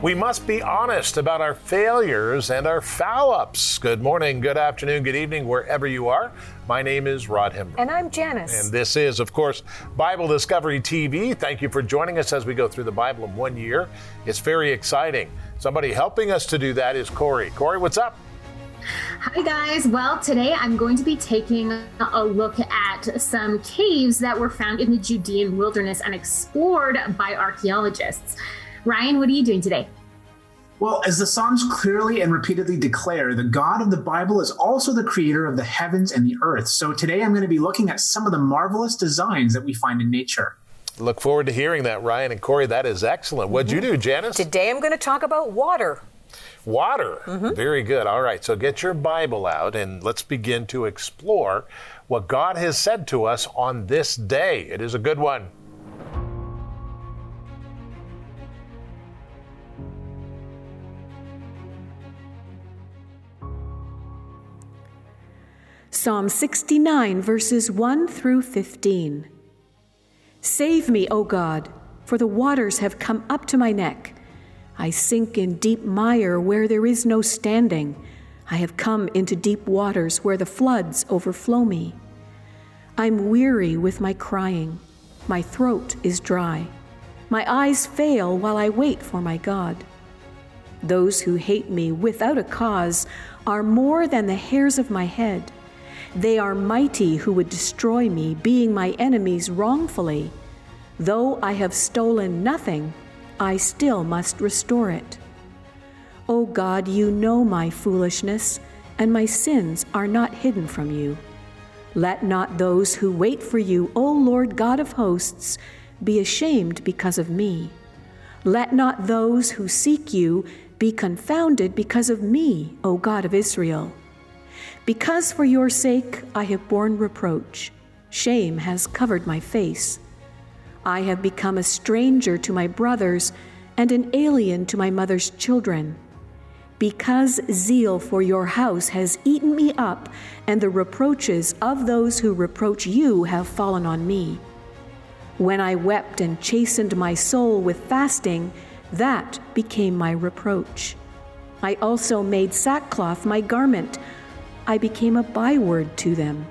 We must be honest about our failures and our foul-ups. Good morning, good afternoon, good evening, wherever you are. My name is Rod Hember. And I'm Janice. And this is, of course, Bible Discovery TV. Thank you for joining us as we go through the Bible in 1 year. It's very exciting. Somebody helping us to do that is Corey. Corey, what's up? Hi guys. Well, today I'm going to be taking a look at some caves that were found in the Judean wilderness and explored by archaeologists. Ryan, what are you doing today? Well, as the Psalms clearly and repeatedly declare, the God of the Bible is also the creator of the heavens and the earth. So today I'm going to be looking at some of the marvelous designs that we find in nature. Look forward to hearing that, Ryan and Corey. That is excellent. What'd you do, Janice? Today I'm going to talk about water. Water. Very good. All right. So get your Bible out and let's begin to explore what God has said to us on this day. It is a good one. Psalm 69, verses 1 through 15. Save me, O God, for the waters have come up to my neck. I sink in deep mire where there is no standing. I have come into deep waters where the floods overflow me. I'm weary with my crying. My throat is dry. My eyes fail while I wait for my God. Those who hate me without a cause are more than the hairs of my head. They are mighty who would destroy me, being my enemies wrongfully. Though I have stolen nothing, I still must restore it. O God, you know my foolishness, and my sins are not hidden from you. Let not those who wait for you, O Lord God of hosts, be ashamed because of me. Let not those who seek you be confounded because of me, O God of Israel. Because for your sake I have borne reproach, shame has covered my face. I have become a stranger to my brothers and an alien to my mother's children. Because zeal for your house has eaten me up, and the reproaches of those who reproach you have fallen on me. When I wept and chastened my soul with fasting, that became my reproach. I also made sackcloth my garment. I became a byword to them.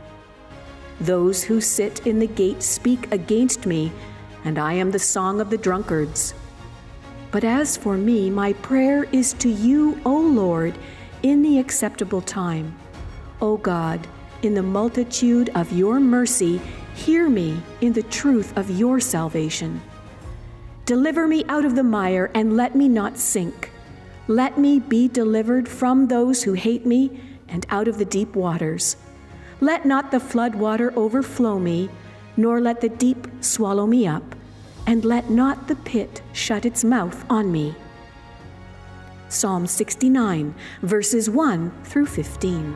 Those who sit in the gate speak against me, and I am the song of the drunkards. But as for me, my prayer is to you, O Lord, in the acceptable time. O God, in the multitude of your mercy, hear me in the truth of your salvation. Deliver me out of the mire and let me not sink. Let me be delivered from those who hate me and out of the deep waters. Let not the flood water overflow me, nor let the deep swallow me up, and let not the pit shut its mouth on me. Psalm 69, verses 1 through 15.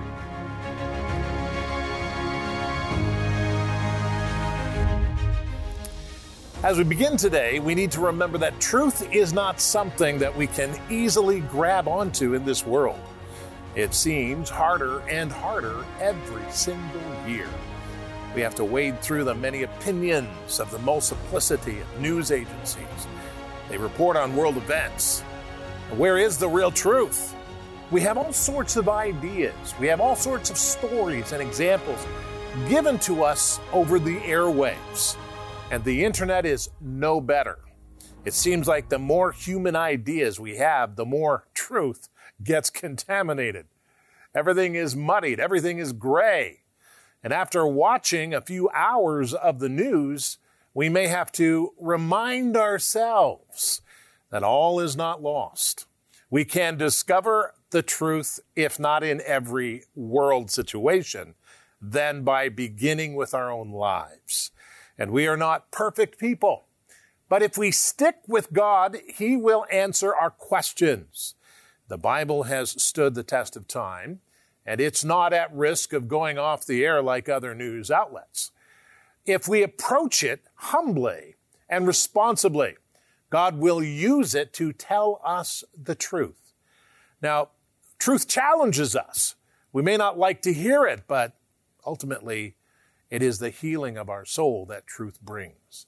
As we begin today, we need to remember that truth is not something that we can easily grab onto in this world. It seems harder and harder every single year. We have to wade through the many opinions of the multiplicity of news agencies. They report on world events. Where is the real truth? We have all sorts of ideas. We have all sorts of stories and examples given to us over the airwaves. And the internet is no better. It seems like the more human ideas we have, the more truth gets contaminated. Everything is muddied. Everything is gray. And after watching a few hours of the news, we may have to remind ourselves that all is not lost. We can discover the truth, if not in every world situation, then by beginning with our own lives. And we are not perfect people. But if we stick with God, He will answer our questions. The Bible has stood the test of time, and it's not at risk of going off the air like other news outlets. If we approach it humbly and responsibly, God will use it to tell us the truth. Now, truth challenges us. We may not like to hear it, but ultimately, it is the healing of our soul that truth brings.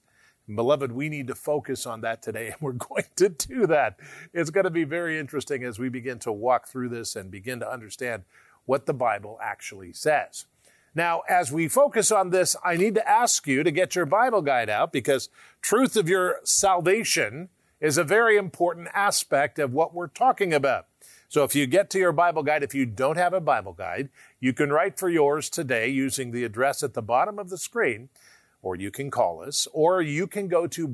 Beloved, we need to focus on that today, and we're going to do that. It's going to be very interesting as we begin to walk through this and begin to understand what the Bible actually says. Now, as we focus on this, I need to ask you to get your Bible guide out, because truth of your salvation is a very important aspect of what we're talking about. So if you get to your Bible guide, if you don't have a Bible guide, you can write for yours today using the address at the bottom of the screen, or you can call us, or you can go to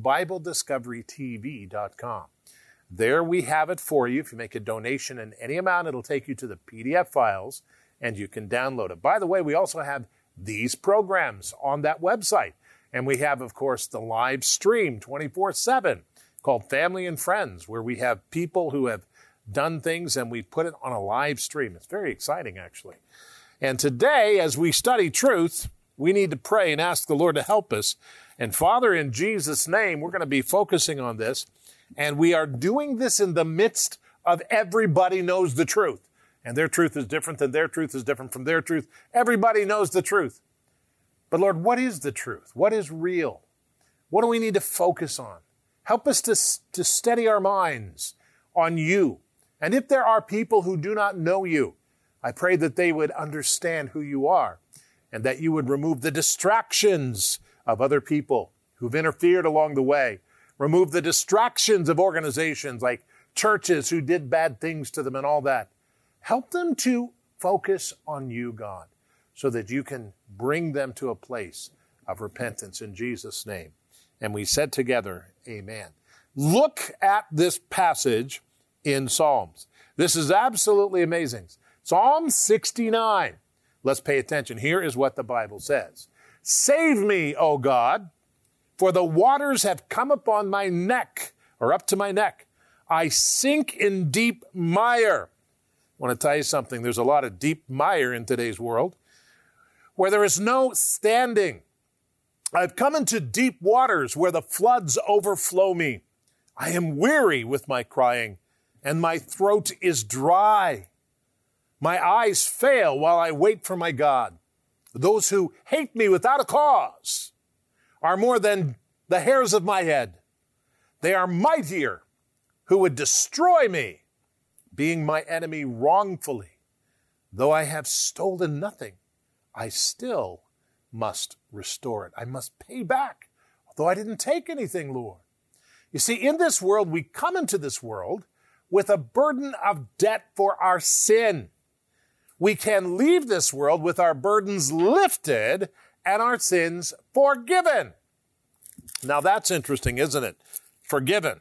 BibleDiscoveryTV.com. There we have it for you. If you make a donation in any amount, it'll take you to the PDF files, and you can download it. By the way, we also have these programs on that website. And we have, of course, the live stream 24/7 called Family and Friends, where we have people who have done things and we put it on a live stream. It's very exciting, actually. And today, as we study truth, we need to pray and ask the Lord to help us. And Father, in Jesus' name, we're going to be focusing on this. And we are doing this in the midst of everybody knows the truth. And their truth is different than their truth is different from their truth. Everybody knows the truth. But Lord, what is the truth? What is real? What do we need to focus on? Help us to steady our minds on you. And if there are people who do not know you, I pray that they would understand who you are and that you would remove the distractions of other people who've interfered along the way. Remove the distractions of organizations like churches who did bad things to them and all that. Help them to focus on you, God, so that you can bring them to a place of repentance in Jesus' name. And we said together, amen. Look at this passage in Psalms. This is absolutely amazing. Psalm 69. Let's pay attention. Here is what the Bible says. Save me, O God, for the waters have come upon my neck, or up to my neck. I sink in deep mire. I want to tell you something. There's a lot of deep mire in today's world where there is no standing. I've come into deep waters where the floods overflow me. I am weary with my crying, and my throat is dry. My eyes fail while I wait for my God. Those who hate me without a cause are more than the hairs of my head. They are mightier who would destroy me, being my enemy wrongfully. Though I have stolen nothing, I still must restore it. I must pay back, although I didn't take anything, Lord. You see, in this world, we come into this world with a burden of debt for our sin. We can leave this world with our burdens lifted and our sins forgiven. Now that's interesting, isn't it? Forgiven.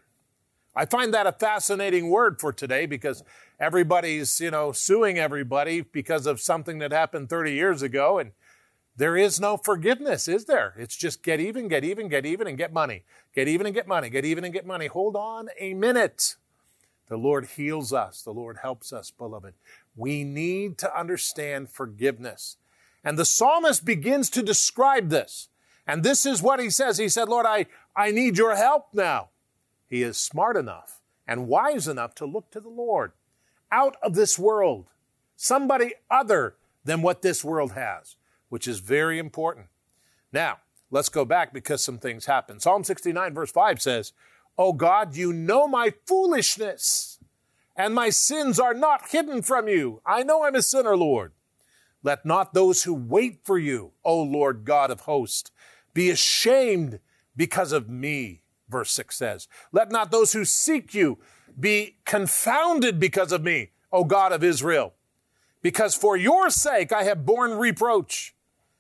I find that a fascinating word for today because everybody's, suing everybody because of something that happened 30 years ago, and there is no forgiveness, is there? It's just get even, and get money. Get even and get money. Get even and get money. Hold on a minute. The Lord heals us. The Lord helps us, beloved. We need to understand forgiveness. And the psalmist begins to describe this. And this is what he says. He said, Lord, I need your help now. He is smart enough and wise enough to look to the Lord out of this world, somebody other than what this world has, which is very important. Now, let's go back because some things happen. Psalm 69 verse 5 says, O God, you know my foolishness, and my sins are not hidden from you. I know I'm a sinner, Lord. Let not those who wait for you, O Lord God of hosts, be ashamed because of me, verse 6 says. Let not those who seek you be confounded because of me, O God of Israel. Because for your sake I have borne reproach.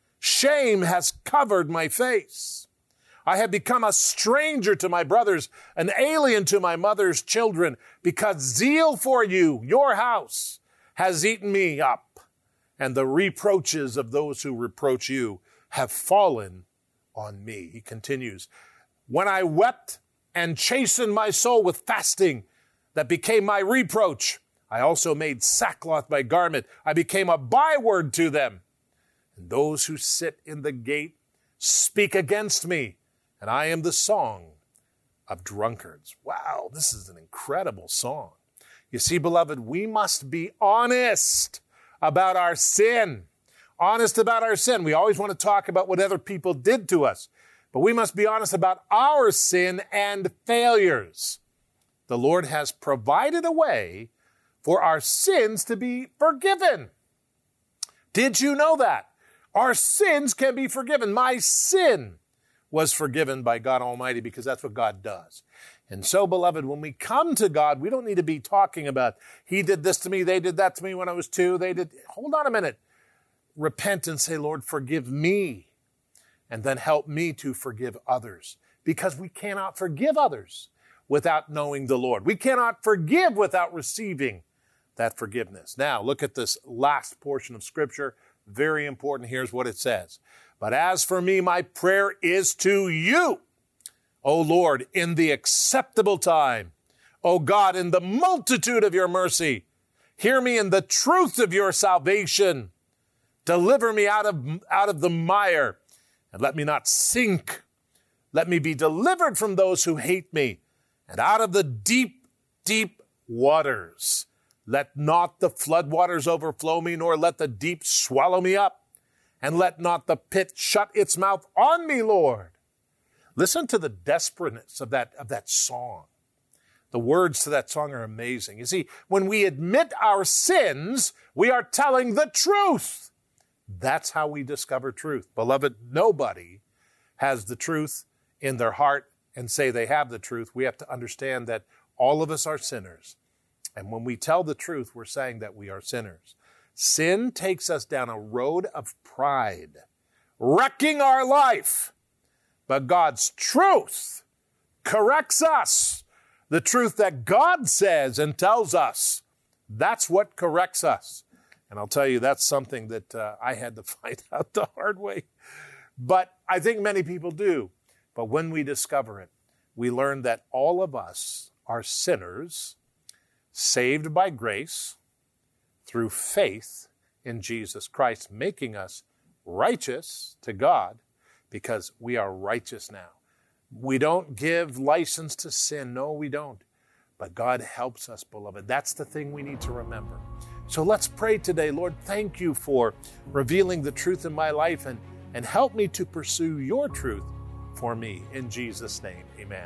Shame has covered my face. I have become a stranger to my brothers, an alien to my mother's children, because zeal for you, your house, has eaten me up, and the reproaches of those who reproach you have fallen on me. He continues, when I wept and chastened my soul with fasting that became my reproach, I also made sackcloth my garment. I became a byword to them. And those who sit in the gate speak against me, and I am the song of drunkards. Wow, this is an incredible song. You see, beloved, we must be honest about our sin. Honest about our sin. We always want to talk about what other people did to us. But we must be honest about our sin and failures. The Lord has provided a way for our sins to be forgiven. Did you know that? Our sins can be forgiven. My sin was forgiven by God Almighty because that's what God does. And so, beloved, when we come to God, we don't need to be talking about, he did this to me, they did that to me when I was 2, they did. Hold on a minute. Repent and say, Lord, forgive me. And then help me to forgive others. Because we cannot forgive others without knowing the Lord. We cannot forgive without receiving that forgiveness. Now, look at this last portion of Scripture. Very important. Here's what it says. But as for me, my prayer is to you, O Lord, in the acceptable time. O God, in the multitude of your mercy. Hear me in the truth of your salvation. Deliver me out of the mire, and let me not sink. Let me be delivered from those who hate me, and out of the deep, deep waters. Let not the floodwaters overflow me, nor let the deep swallow me up. And let not the pit shut its mouth on me, Lord. Listen to the desperateness of that song. The words to that song are amazing. You see, when we admit our sins, we are telling the truth. That's how we discover truth. Beloved, nobody has the truth in their heart and say they have the truth. We have to understand that all of us are sinners. And when we tell the truth, we're saying that we are sinners. Sin takes us down a road of pride, wrecking our life. But God's truth corrects us. The truth that God says and tells us, that's what corrects us. And I'll tell you, that's something that I had to find out the hard way. But I think many people do. But when we discover it, we learn that all of us are sinners, saved by grace through faith in Jesus Christ, making us righteous to God because we are righteous now. We don't give license to sin. No, we don't. But God helps us, beloved. That's the thing we need to remember. So let's pray today. Lord, thank you for revealing the truth in my life and help me to pursue your truth for me. In Jesus' name, amen.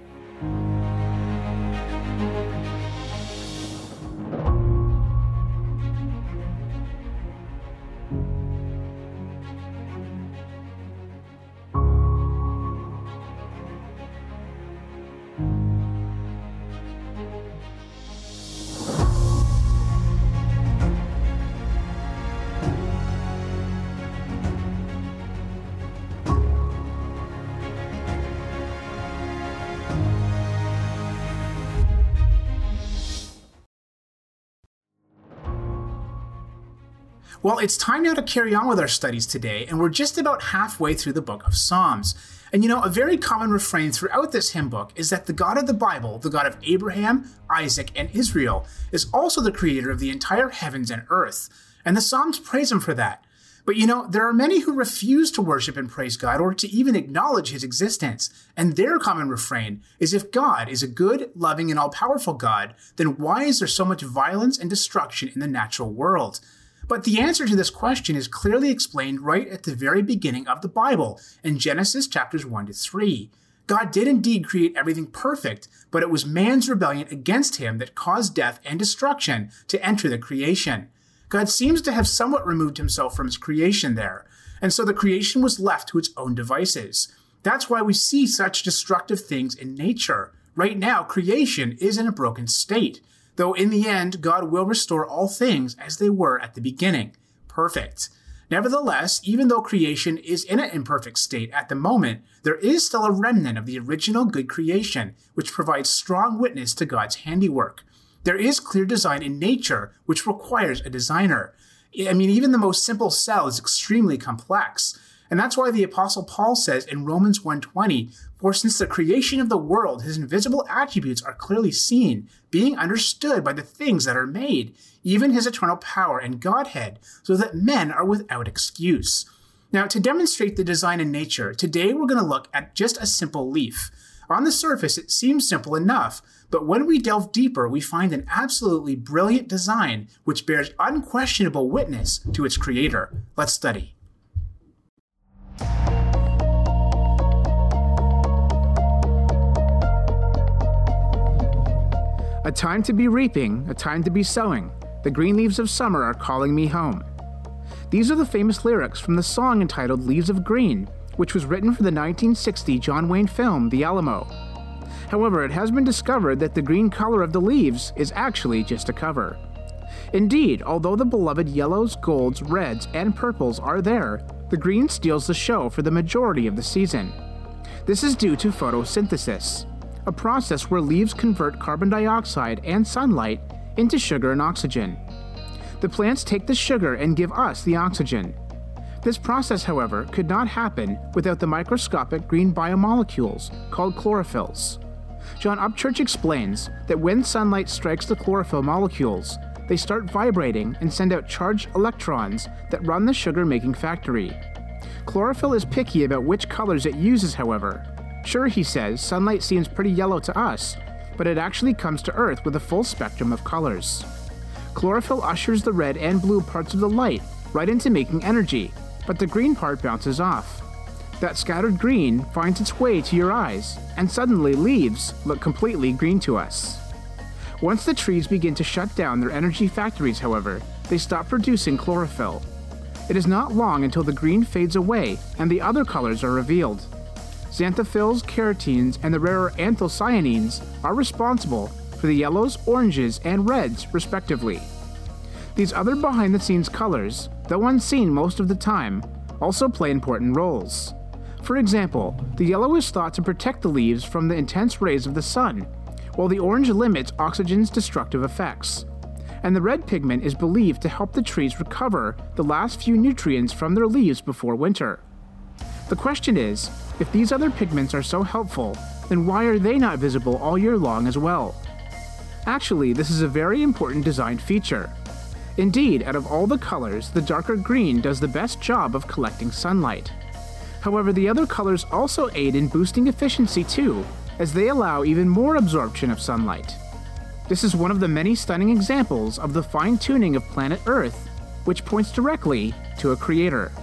Well, it's time now to carry on with our studies today, and we're just about halfway through the book of Psalms. And a very common refrain throughout this hymn book is that the God of the Bible, the God of Abraham, Isaac, and Israel, is also the creator of the entire heavens and earth. And the Psalms praise him for that. But there are many who refuse to worship and praise God or to even acknowledge his existence. And their common refrain is, if God is a good, loving, and all-powerful God, then why is there so much violence and destruction in the natural world? But the answer to this question is clearly explained right at the very beginning of the Bible, in Genesis chapters 1-3. God did indeed create everything perfect, but it was man's rebellion against him that caused death and destruction to enter the creation. God seems to have somewhat removed himself from his creation there, and so the creation was left to its own devices. That's why we see such destructive things in nature. Right now, creation is in a broken state. Though in the end, God will restore all things as they were at the beginning. Perfect. Nevertheless, even though creation is in an imperfect state at the moment, there is still a remnant of the original good creation, which provides strong witness to God's handiwork. There is clear design in nature, which requires a designer. Even the most simple cell is extremely complex. And that's why the Apostle Paul says in Romans 1:20, "For since the creation of the world, his invisible attributes are clearly seen, being understood by the things that are made, even his eternal power and Godhead, so that men are without excuse." Now, to demonstrate the design in nature, today we're going to look at just a simple leaf. On the surface, it seems simple enough, but when we delve deeper, we find an absolutely brilliant design which bears unquestionable witness to its creator. Let's study. A time to be reaping, a time to be sowing. The green leaves of summer are calling me home. These are the famous lyrics from the song entitled Leaves of Green, which was written for the 1960 John Wayne film, The Alamo. However, it has been discovered that the green color of the leaves is actually just a cover. Indeed, although the beloved yellows, golds, reds, and purples are there, the green steals the show for the majority of the season. This is due to photosynthesis, a process where leaves convert carbon dioxide and sunlight into sugar and oxygen. The plants take the sugar and give us the oxygen. This process, however, could not happen without the microscopic green biomolecules called chlorophylls. John Upchurch explains that when sunlight strikes the chlorophyll molecules, they start vibrating and send out charged electrons that run the sugar-making factory. Chlorophyll is picky about which colors it uses, however. Sure, he says, sunlight seems pretty yellow to us, but it actually comes to Earth with a full spectrum of colors. Chlorophyll ushers the red and blue parts of the light right into making energy, but the green part bounces off. That scattered green finds its way to your eyes, and suddenly leaves look completely green to us. Once the trees begin to shut down their energy factories, however, they stop producing chlorophyll. It is not long until the green fades away and the other colors are revealed. Xanthophylls, carotenes, and the rarer anthocyanins are responsible for the yellows, oranges, and reds, respectively. These other behind-the-scenes colors, though unseen most of the time, also play important roles. For example, the yellow is thought to protect the leaves from the intense rays of the sun, while the orange limits oxygen's destructive effects. And the red pigment is believed to help the trees recover the last few nutrients from their leaves before winter. The question is, if these other pigments are so helpful, then why are they not visible all year long as well? Actually, this is a very important design feature. Indeed, out of all the colors, the darker green does the best job of collecting sunlight. However, the other colors also aid in boosting efficiency too, as they allow even more absorption of sunlight. This is one of the many stunning examples of the fine-tuning of planet Earth, which points directly to a creator.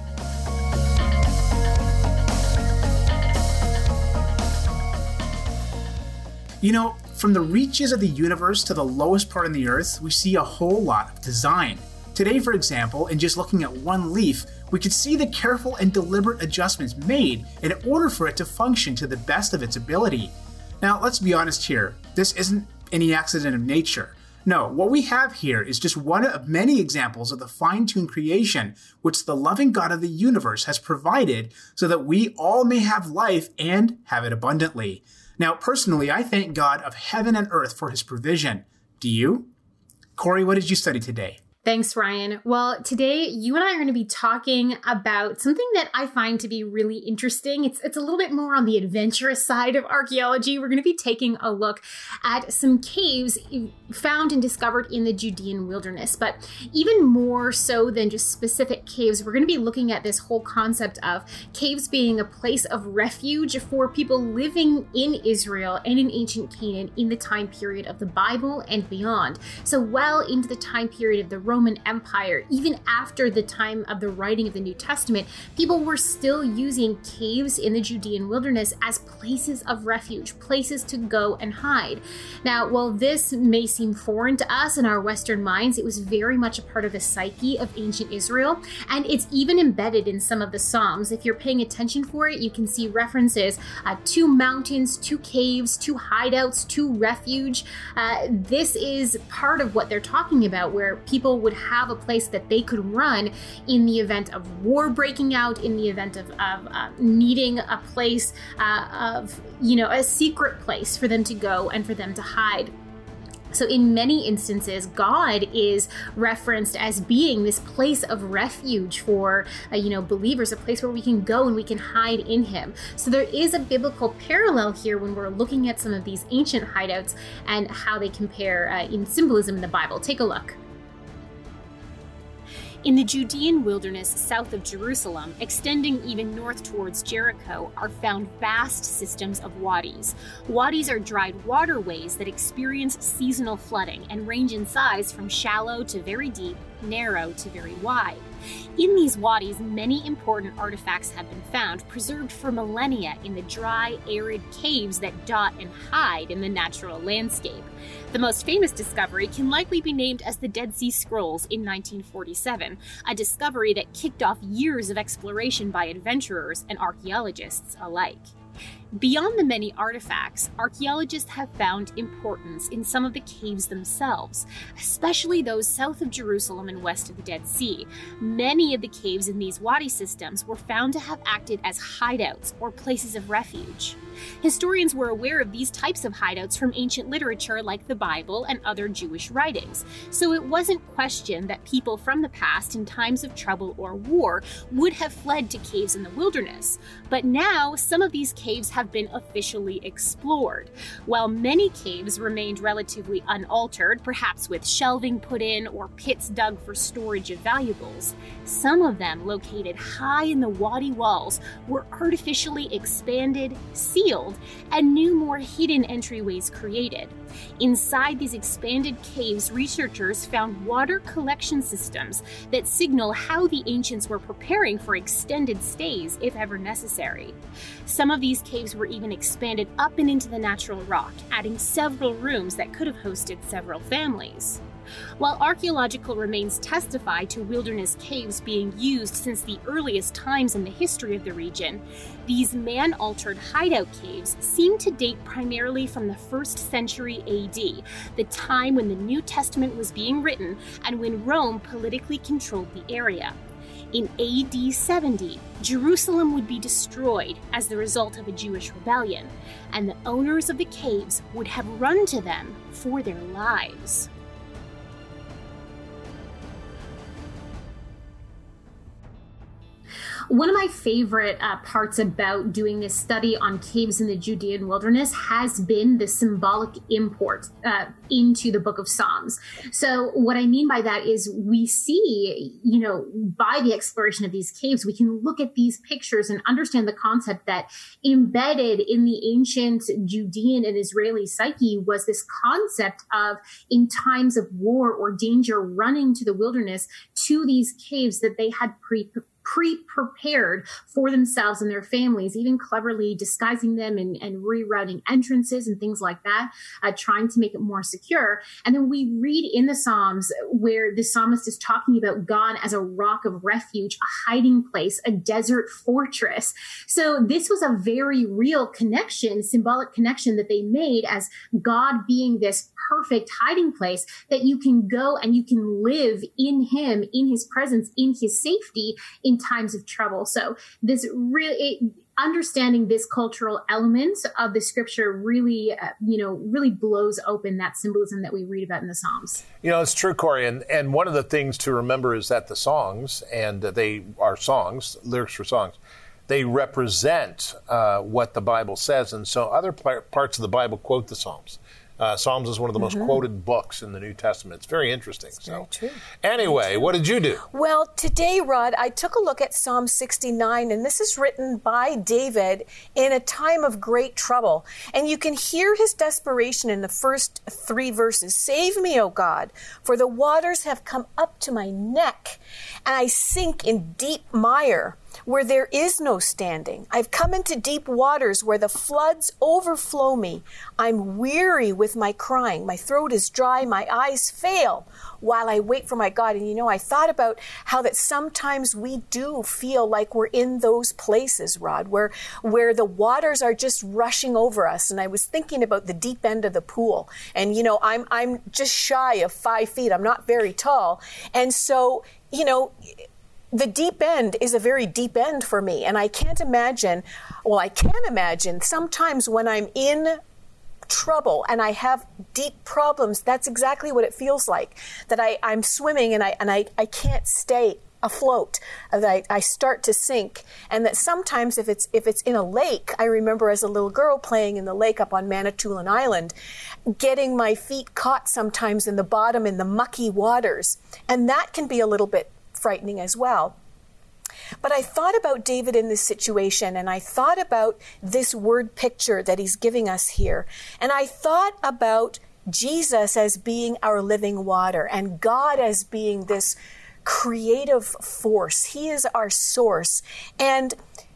You know, from the reaches of the universe to the lowest part on the Earth, we see a whole lot of design. Today, for example, in just looking at one leaf, we could see the careful and deliberate adjustments made in order for it to function to the best of its ability. Now, let's be honest here, this isn't any accident of nature. No, what we have here is just one of many examples of the fine-tuned creation which the loving God of the universe has provided so that we all may have life and have it abundantly. Now, personally, I thank God of heaven and earth for his provision. Do you? Corey, what did you study today? Thanks, Ryan. Well, today you and I are going to be talking about something that I find to be really interesting. It's a little bit more on the adventurous side of archaeology. We're going to be taking a look at some caves found and discovered in the Judean wilderness. But even more so than just specific caves, we're going to be looking at this whole concept of caves being a place of refuge for people living in Israel and in ancient Canaan in the time period of the Bible and beyond. So well into the time period of the Roman Empire, even after the time of the writing of the New Testament, people were still using caves in the Judean wilderness as places of refuge, places to go and hide. Now, while this may seem foreign to us in our Western minds, it was very much a part of the psyche of ancient Israel, and it's even embedded in some of the Psalms. If you're paying attention for it, you can see references to mountains, to caves, to hideouts, to refuge. This is part of what they're talking about, where people would have a place that they could run in the event of war breaking out, in the event of needing a place of, a secret place for them to go and for them to hide. So in many instances, God is referenced as being this place of refuge for, believers, a place where we can go and we can hide in him. So there is a biblical parallel here when we're looking at some of these ancient hideouts and how they compare in symbolism in the Bible. Take a look. In the Judean wilderness south of Jerusalem, extending even north towards Jericho, are found vast systems of wadis. Wadis are dried waterways that experience seasonal flooding and range in size from shallow to very deep, narrow to very wide. In these wadis, many important artifacts have been found, preserved for millennia in the dry, arid caves that dot and hide in the natural landscape. The most famous discovery can likely be named as the Dead Sea Scrolls in 1947, a discovery that kicked off years of exploration by adventurers and archaeologists alike. Beyond the many artifacts, archaeologists have found importance in some of the caves themselves, especially those south of Jerusalem and west of the Dead Sea. Many of the caves in these wadi systems were found to have acted as hideouts or places of refuge. Historians were aware of these types of hideouts from ancient literature like the Bible and other Jewish writings, so it wasn't questioned that people from the past in times of trouble or war would have fled to caves in the wilderness. But now, some of these caves have been officially explored. While many caves remained relatively unaltered, perhaps with shelving put in or pits dug for storage of valuables, some of them located high in the wadi walls were artificially expanded, sealed, and new, more hidden entryways created. Inside these expanded caves, researchers found water collection systems that signal how the ancients were preparing for extended stays if ever necessary. Some of these caves were even expanded up and into the natural rock, adding several rooms that could have hosted several families. While archaeological remains testify to wilderness caves being used since the earliest times in the history of the region, these man-altered hideout caves seem to date primarily from the 1st century AD, the time when the New Testament was being written and when Rome politically controlled the area. In AD 70, Jerusalem would be destroyed as the result of a Jewish rebellion, and the owners of the caves would have run to them for their lives. One of my favorite parts about doing this study on caves in the Judean wilderness has been the symbolic import into the book of Psalms. So what I mean by that is we see, by the exploration of these caves, we can look at these pictures and understand the concept that embedded in the ancient Judean and Israeli psyche was this concept of, in times of war or danger, running to the wilderness to these caves that they had pre-prepared for themselves and their families, even cleverly disguising them and rerouting entrances and things like that, trying to make it more secure. And then we read in the Psalms where the psalmist is talking about God as a rock of refuge, a hiding place, a desert fortress. So this was a very real connection, symbolic connection that they made as God being this perfect hiding place that you can go and you can live in him, in his presence, in his safety in times of trouble. So this really understanding this cultural element of the scripture really, really blows open that symbolism that we read about in the Psalms. It's true, Corey. And one of the things to remember is that the songs, and they are songs, lyrics for songs, they represent what the Bible says. And so other parts of the Bible quote the Psalms. Psalms is one of the most quoted books in the New Testament. It's very interesting. Very true. Anyway, what did you do? Well, today, Rod, I took a look at Psalm 69, and this is written by David in a time of great trouble. And you can hear his desperation in the first 3 verses. Save me, O God, for the waters have come up to my neck, and I sink in deep mire, where there is no standing. I've come into deep waters where the floods overflow me. I'm weary with my crying. My throat is dry. My eyes fail while I wait for my God. And I thought about how that sometimes we do feel like we're in those places, Rod, where the waters are just rushing over us. And I was thinking about the deep end of the pool. And, I'm just shy of 5 feet. I'm not very tall. And so, the deep end is a very deep end for me. And I can imagine sometimes when I'm in trouble and I have deep problems, that's exactly what it feels like. That I'm swimming and I can't stay afloat, that I start to sink. And that sometimes if it's in a lake, I remember as a little girl playing in the lake up on Manitoulin Island, getting my feet caught sometimes in the bottom in the mucky waters. And that can be a little bit frightening as well. But I thought about David in this situation, and I thought about this word picture that he's giving us here. And I thought about Jesus as being our living water and God as being this creative force. He is our source. And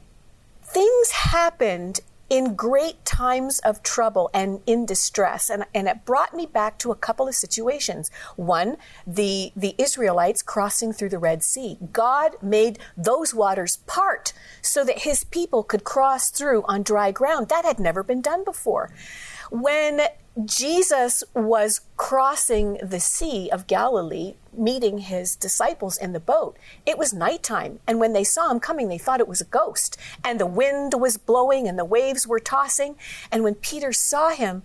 things happened in great times of trouble and in distress. And it brought me back to a couple of situations. One, the Israelites crossing through the Red Sea. God made those waters part so that his people could cross through on dry ground. That had never been done before. When Jesus was crossing the Sea of Galilee, meeting his disciples in the boat, it was nighttime. And when they saw him coming, they thought it was a ghost. And the wind was blowing and the waves were tossing. And when Peter saw him,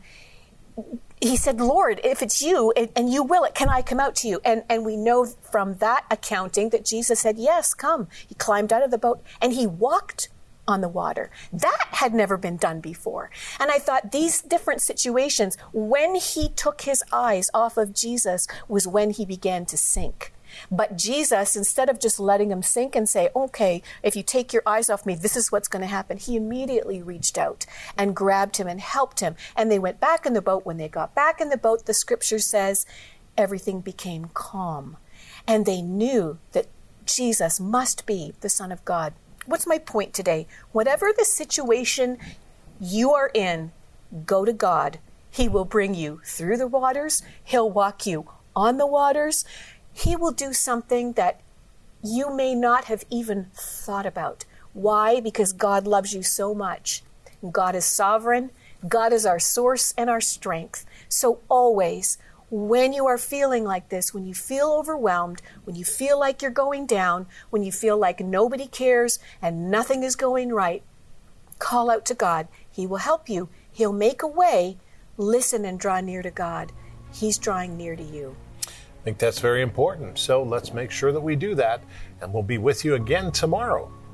he said, Lord, if it's you and you will it, can I come out to you? And we know from that accounting that Jesus said, yes, come. He climbed out of the boat and he walked on the water. That had never been done before. And I thought these different situations, when he took his eyes off of Jesus, was when he began to sink. But Jesus, instead of just letting him sink and say, okay, if you take your eyes off me, this is what's going to happen, he immediately reached out and grabbed him and helped him. And they went back in the boat. When they got back in the boat, the scripture says everything became calm. And they knew that Jesus must be the Son of God. What's my point today? Whatever the situation you are in, go to God. He will bring you through the waters. He'll walk you on the waters. He will do something that you may not have even thought about. Why? Because God loves you so much. God is sovereign. God is our source and our strength. So always, when you are feeling like this, when you feel overwhelmed, when you feel like you're going down, when you feel like nobody cares and nothing is going right, call out to God. He will help you. He'll make a way. Listen and draw near to God. He's drawing near to you. I think that's very important. So let's make sure that we do that. And we'll be with you again tomorrow